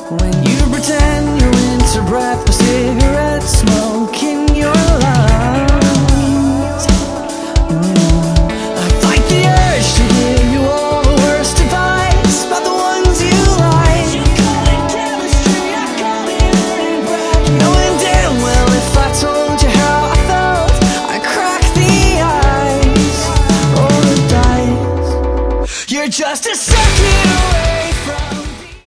When you pretend you're into breath of cigarette smoke in your lungs, I fight the urge to give you all the worst advice about the ones you like. You call it chemistry, I call it breath. Knowing damn well if I told you how I felt, I'd crack the ice, roll the dice. You're just a